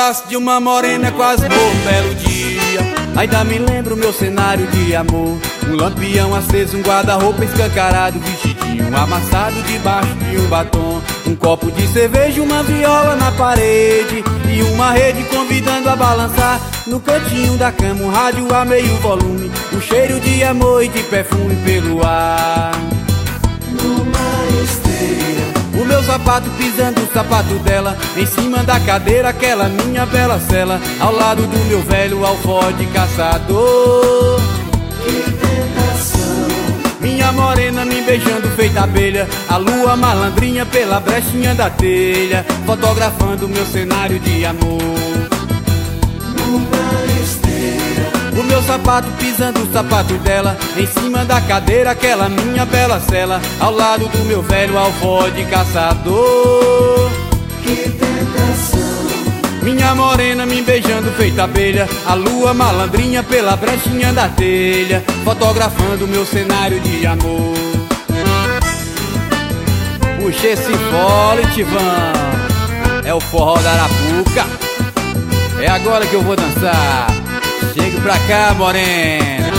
braços de uma morena quase morro um belo dia. Ainda me lembro meu cenário de amor. Um lampião aceso, um guarda-roupa escancarado, vestidinho amassado debaixo de um batom. Um copo de cerveja, uma viola na parede e uma rede convidando a balançar. No cantinho da cama um rádio a meio volume, um cheiro de amor e de perfume pelo ar. Numa esteira, o meu sapato pisando o sapato dela, em cima da cadeira aquela minha bela cela, ao lado do meu velho alforje caçador. Que tentação! Minha morena me beijando feita abelha, a lua malandrinha pela brechinha da telha, fotografando meu cenário de amor. Numa esteira, o meu sapato pisando o sapato dela, em cima da cadeira aquela minha bela cela, ao lado do meu velho alforje caçador. Que tentação! Minha morena me beijando feita abelha, a lua malandrinha pela brechinha da telha, fotografando meu cenário de amor. Puxa esse fole, Tivão, é o forró da Arapuca. É agora que eu vou dançar. Chega pra cá, morena.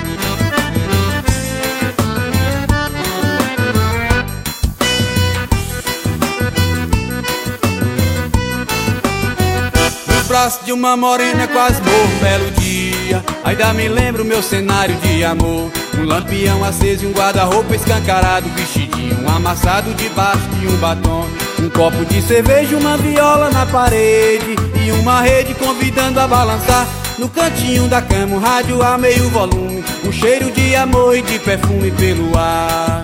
Braço de uma morena quase morro um belo dia. Ainda me lembro meu cenário de amor. Um lampião aceso e um guarda-roupa escancarado, vestidinho amassado debaixo de um batom. Um copo de cerveja, uma viola na parede e uma rede convidando a balançar. No cantinho da cama um rádio a meio volume, um cheiro de amor e de perfume pelo ar.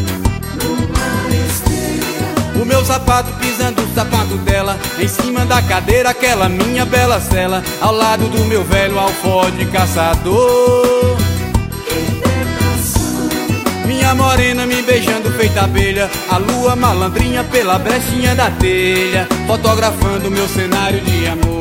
O meu sapato pisando o sapato dela, em cima da cadeira aquela minha bela cela, ao lado do meu velho alforje caçador. Que tentação! Minha morena me beijando feita abelha, a lua malandrinha pela brechinha da telha, fotografando meu cenário de amor.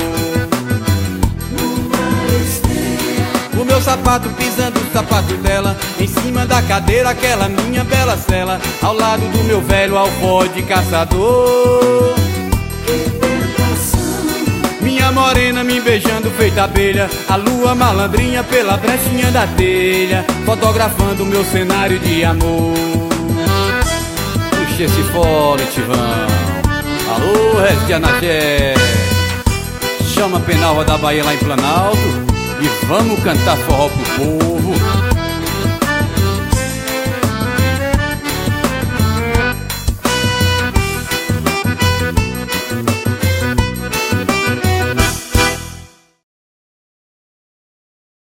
O meu sapato pisando o sapato dela, em cima da cadeira aquela minha bela cela, ao lado do meu velho alforje caçador. Que tentação! Minha morena me beijando feita abelha, a lua malandrinha pela brechinha da telha, fotografando meu cenário de amor. Puxa esse fole, Tivão. Alô, Resto de Anaché. Chama a Penalva da Bahia lá em Planalto e vamos cantar forró pro povo.